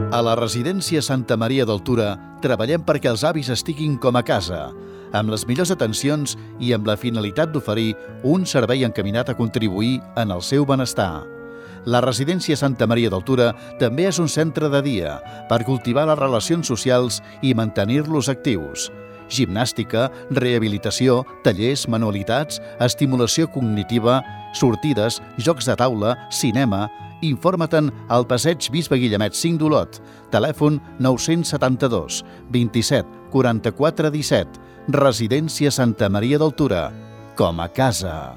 A la residència Santa Maria d'Altura treballem perquè els avis estiguin com a casa, amb les millors atencions i amb la finalitat d'oferir un servei encaminat a contribuir en el seu benestar. La residència Santa Maria d'Altura també és un centre de dia per cultivar les relacions socials i mantenir-los actius. Gimnàstica, rehabilitació, tallers, manualitats, estimulació cognitiva, sortides, jocs de taula, cinema. Informa-te'n al passeig Bisbe Guillemet 5 d'Olot, telèfon 972 27 44 17, residència Santa Maria d'Altura, com a casa.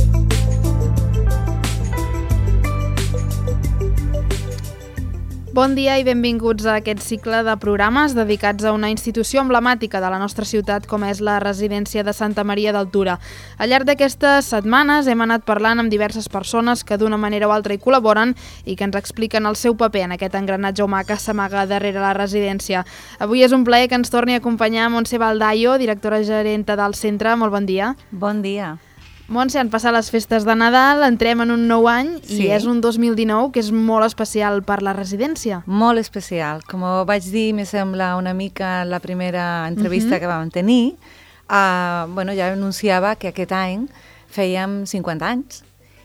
Bon dia i benvinguts a aquest cicle de programes dedicats a una institució emblemàtica de la nostra ciutat com és la residència de Santa Maria d'Altura. Al llarg d'aquestes setmanes hem anat parlant amb diverses persones que d'una manera o altra hi col·laboren i que ens expliquen el seu paper en aquest engranatge humà que s'amaga darrere la residència. Avui és un plaer que ens torni a acompanyar Montse Baldayo, directora gerenta del centre. Molt bon dia. Bon dia. Montse, han passat les festes de Nadal, entrem en un nou any i és un 2019 que és molt especial per la residència. Molt especial. Com vaig dir, me sembla una mica la primera entrevista que vam tenir, ja anunciava que aquest any fèiem 50 anys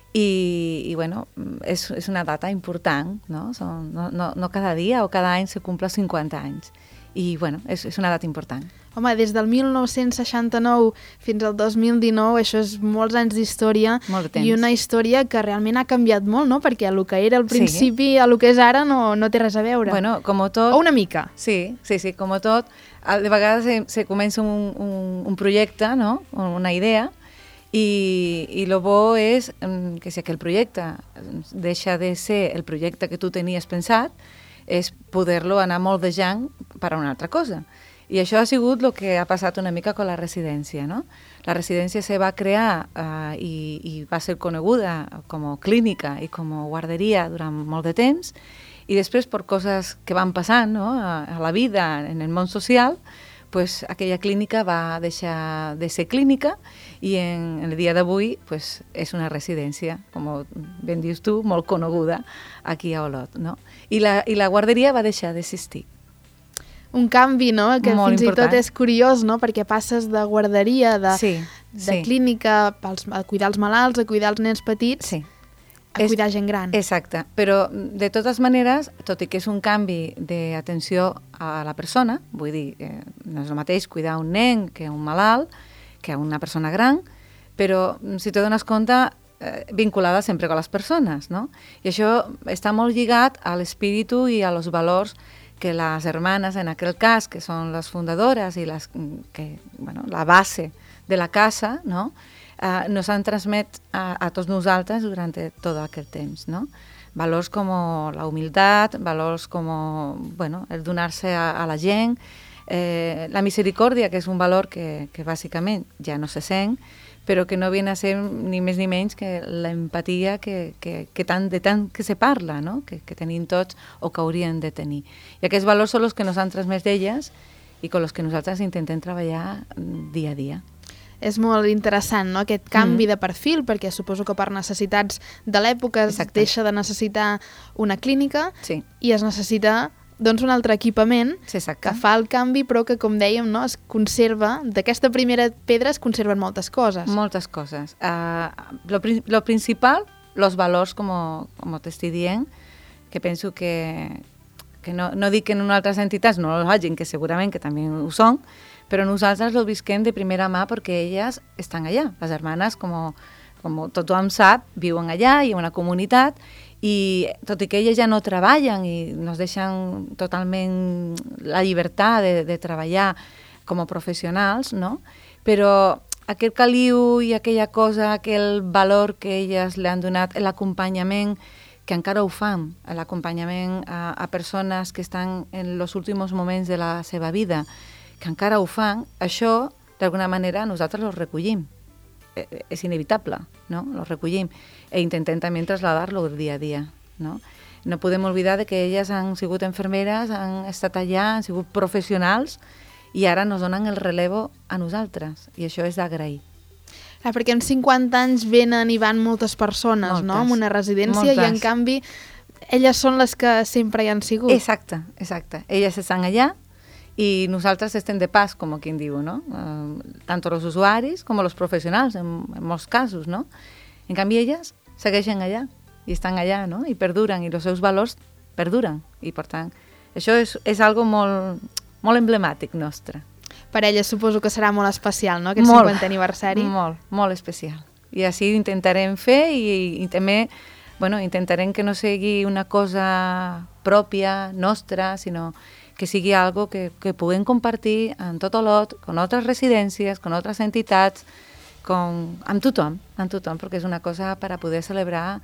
i és una data important, no? No cada dia o cada any se cumple 50 anys i és una data important. Home, des del 1969 fins al 2019, això és molts anys d'història i una història que realment ha canviat molt, no? Perquè el que era al principi el que és ara no té res a veure. Bueno, com tot... O una mica. Sí, com tot. De vegades se comença un projecte, no? Una idea, i el bo és que si aquell projecte deixa de ser el projecte que tu tenies pensat, és poder-lo anar moldejant per a una altra cosa. I això ha sigut el que ha passat una mica amb la residència, no? La residència se va crear i va ser coneguda com a clínica i com a guarderia durant molt de temps i després per coses que van passant, no? A la vida, en el món social, pues, aquella clínica va deixar de ser clínica i en el dia d'avui pues, és una residència, com ben dius tu, molt coneguda aquí a Olot, no? I la guarderia va deixar d'existir. Un canvi, no? Que molt fins important. I tot és curiós, no? Perquè passes de guarderia, de clínica, a cuidar els malalts, a cuidar els nens petits, a cuidar gent gran. Exacte, però de totes maneres, tot i que és un canvi d'atenció a la persona, vull dir, no és el mateix cuidar un nen que un malalt, que una persona gran, però si te dones compte, vinculada sempre amb les persones, no? I això està molt lligat a l'espíritu i a los valors que les hermanes, en aquell cas, que són les fundadores i la base de la casa, no? Nos han transmet a tots nosaltres durant tot aquest temps, no? Valors com la humilitat, valors com el donar-se a la gent, la misericòrdia, que és un valor que bàsicament ja no se sent, però que no viene a ser ni més ni menys que l'empatia que tant que se parla, no? Que tenim tots o que haurien de tenir. I aquests valors són els que nos han transmès d'elles i amb els que nosaltres intentem treballar dia a dia. És molt interessant, no?, aquest canvi de perfil, perquè suposo que per necessitats de l'època es deixa de necessitar una clínica i es necessita un altre equipament que fa el canvi, però que, com dèiem, no, es conserva, d'aquesta primera pedra es conserven moltes coses. Moltes coses. Lo principal, los valors, com t'estic dient, que penso que no dic que en altres entitats no ho hagin, que segurament que també ho són, però nosaltres ho visquem de primera mà perquè elles estan allà. Les hermanes, com tothom sap, viuen allà, hi ha una comunitat, i tot i que elles ja no treballen i nos deixen totalment la llibertat de treballar com a professionals, no? Però aquest caliu i aquella cosa, aquell valor que elles li han donat, l'acompanyament, que encara ho fan, l'acompanyament a persones que estan en els últims moments de la seva vida, que encara ho fan, això, d'alguna manera, nosaltres ho recollim. És inevitable, no? Lo recollim e intentem també traslladar-lo dia a dia, no? No podem oblidar de que elles han sigut infermeres, han estat allà, han sigut professionals i ara nos donen el relevo a nosaltres i això és d'agrair. Perquè en 50 anys venen i van moltes persones, no?, en una residència, i en canvi Elles són les que sempre hi han sigut. Exacte. Elles estan allà y nosaltres estem de pas, com quien diu, ¿no? Tanto los usuaris com los professionals, en molts casos, no? En canvi, elles segueixen allà i estan allà, no? I perduren, i els seus valors perduren. I, per tant, això és algo molt emblemàtic nostre. Per elles suposo que serà molt especial, no?, aquest 50è aniversari. Molt especial. I així ho intentarem fer i també, intentarem que no sigui una cosa pròpia, nostra, sinó que sigui algo que puguem compartir en tot Olot, amb altres residències, amb altres entitats, amb tothom, perquè és una cosa per a poder celebrar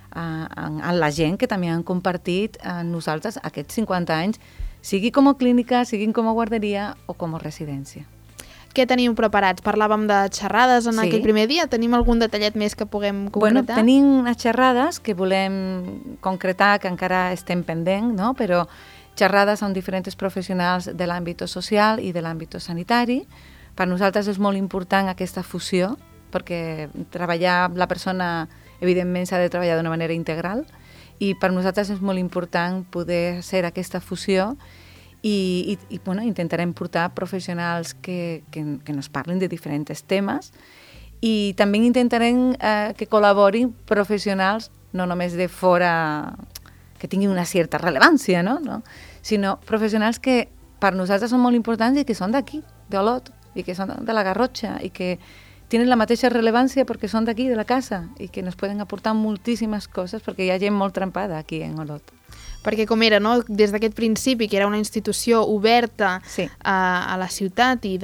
amb la gent que també han compartit amb nosaltres aquests 50 anys, sigui com a clínica, sigui com a guarderia o com a residència. Què teniu preparats? Parlàvem de xerrades en aquell primer dia. Tenim algun detallet més que puguem concretar? Tenim unes xerrades que volem concretar, que encara estem pendent, no? Però xerrades amb diferents professionals de l'àmbit social i de l'àmbit sanitari. Per nosaltres és molt important aquesta fusió, perquè la persona, evidentment, s'ha de treballar d'una manera integral, i per nosaltres és molt important poder fer aquesta fusió i intentarem portar professionals que nos parlin de diferents temes i també intentarem que col·laborin professionals no només de fora que tinguin una certa rellevància, no? Sinó professionals que per nosaltres són molt importants i que són d'aquí, d'Olot, i que són de la Garrotxa, i que tenen la mateixa rellevància perquè són d'aquí, de la casa, i que ens poden aportar moltíssimes coses perquè hi ha gent molt trempada aquí en Olot. Perquè com era, no?, des d'aquest principi, que era una institució oberta a la ciutat i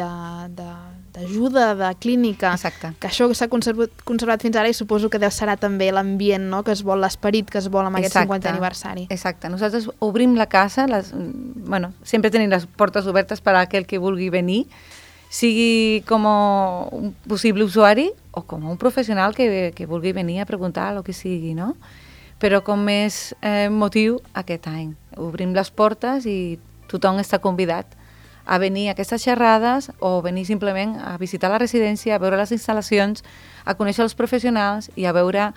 d'ajuda, de clínica, que això s'ha conservat fins ara i suposo que serà també l'ambient, no?, que es vol, l'esperit que es vol amb aquest 50è aniversari. Exacte. Nosaltres obrim la casa, sempre tenim les portes obertes per a aquell que vulgui venir, sigui com un possible usuari o com un professional que vulgui venir a preguntar el que sigui, no? Però com més motiu aquest any. Obrim les portes i tothom està convidat a venir a aquestes xerrades o venir simplement a visitar la residència, a veure les instal·lacions, a conèixer els professionals i a veure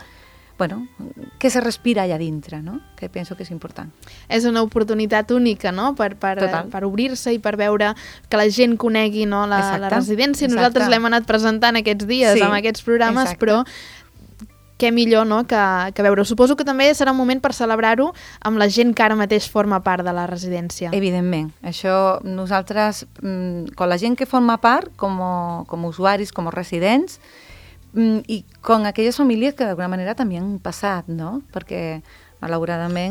què se respira allà dintre, no? Que penso que és important. És una oportunitat única, no?, per obrir-se i per veure que la gent conegui, no, la residència. Nosaltres l'hem anat presentant aquests dies amb aquests programes, però què millor, no?, que veure-ho. Suposo que també serà un moment per celebrar-ho amb la gent que ara mateix forma part de la residència. Evidentment. Això nosaltres, amb la gent que forma part, com usuaris, com residents, i con aquelles famílies que d'alguna manera també han passat, no? Perquè malauradament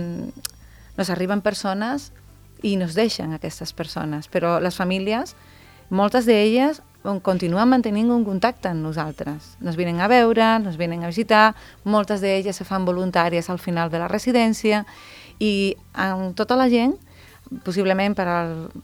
nos arriben persones i nos deixen aquestes persones, però les famílies, moltes d'elles continuen mantenint un contacte amb nosaltres. Nos venen a veure, nos venen a visitar, moltes d'elles se fan voluntàries al final de la residència i amb tota la gent, possiblement per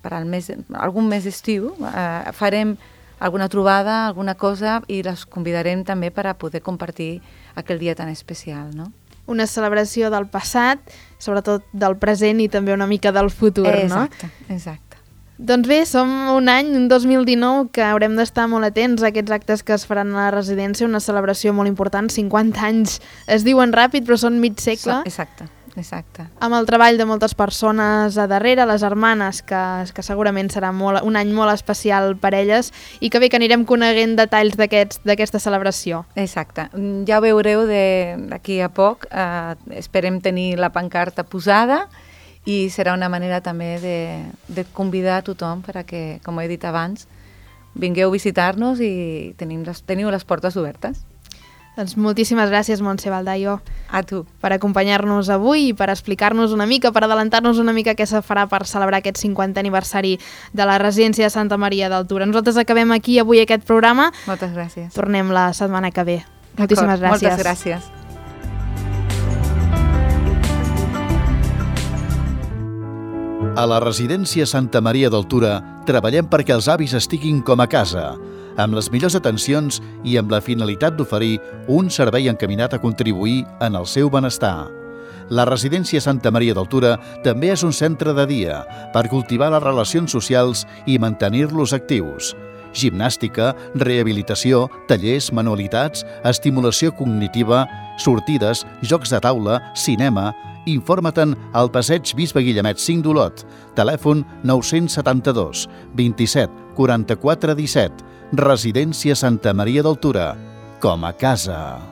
algun mes d'estiu, farem alguna trobada, alguna cosa, i les convidarem també per a poder compartir aquell dia tan especial, no? Una celebració del passat, sobretot del present i també una mica del futur, no? Exacte. Doncs bé, som un 2019, que haurem d'estar molt atents a aquests actes que es faran a la residència, una celebració molt important, 50 anys es diuen ràpid, però són mig segle. Exacte. Amb el treball de moltes persones a darrere, les germanes, que segurament serà un any molt especial per elles, i que bé que anirem coneguent detalls d'aquesta celebració. Exacte. Ja ho veureu d'aquí a poc. Esperem tenir la pancarta posada i serà una manera també de convidar a tothom per a que, com he dit abans, vingueu a visitar-nos i teniu les portes obertes. Doncs moltíssimes gràcies, Montse Baldayo. A tu. Per acompanyar-nos avui i per explicar-nos una mica, per adelantar-nos una mica què se farà per celebrar aquest 50è aniversari de la residència de Santa Maria d'Altura. Nosaltres acabem aquí avui aquest programa. Moltes gràcies. Tornem la setmana que ve. Moltíssimes gràcies. Moltes gràcies. A la residència Santa Maria d'Altura treballem perquè els avis estiguin com a casa, amb les millors atencions i amb la finalitat d'oferir un servei encaminat a contribuir en el seu benestar. La residència Santa Maria d'Altura també és un centre de dia per cultivar les relacions socials i mantenir-los actius. Gimnàstica, rehabilitació, tallers, manualitats, estimulació cognitiva, sortides, jocs de taula, cinema Informa-te'n al passeig Bisbe Guillemet 5 d'Olot. Telèfon 972 27 44 17. Residència Santa Maria d'Altura. Com a casa.